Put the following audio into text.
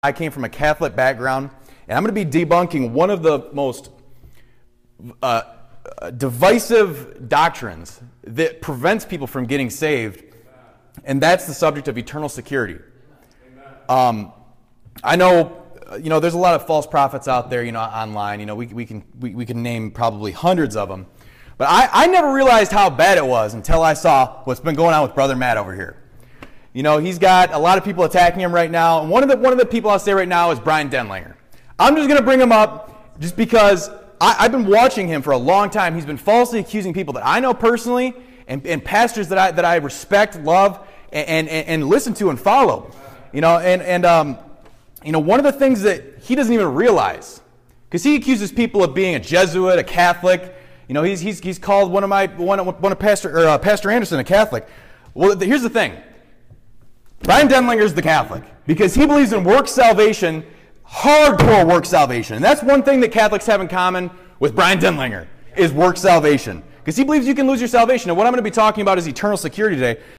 I came from a Catholic background, and I'm going to be debunking one of the most divisive doctrines that prevents people from getting saved, and that's the subject of eternal security. I know, there's a lot of false prophets out there, online. We can name probably hundreds of them, but I never realized how bad it was until I saw what's been going on with Brother Matt over here. He's got a lot of people attacking him right now, and one of the people I'll say right now is Brian Denlinger. I'm just going to bring him up just because I've been watching him for a long time. He's been falsely accusing people that I know personally and pastors that I respect, love, and listen to and follow. One of the things that he doesn't even realize, because he accuses people of being a Jesuit, a Catholic. He's called one of Pastor Anderson a Catholic. Well, here's the thing. Brian Denlinger's the Catholic because he believes in work salvation, hardcore work salvation. And that's one thing that Catholics have in common with Brian Denlinger is work salvation, because he believes you can lose your salvation. And what I'm going to be talking about is eternal security today.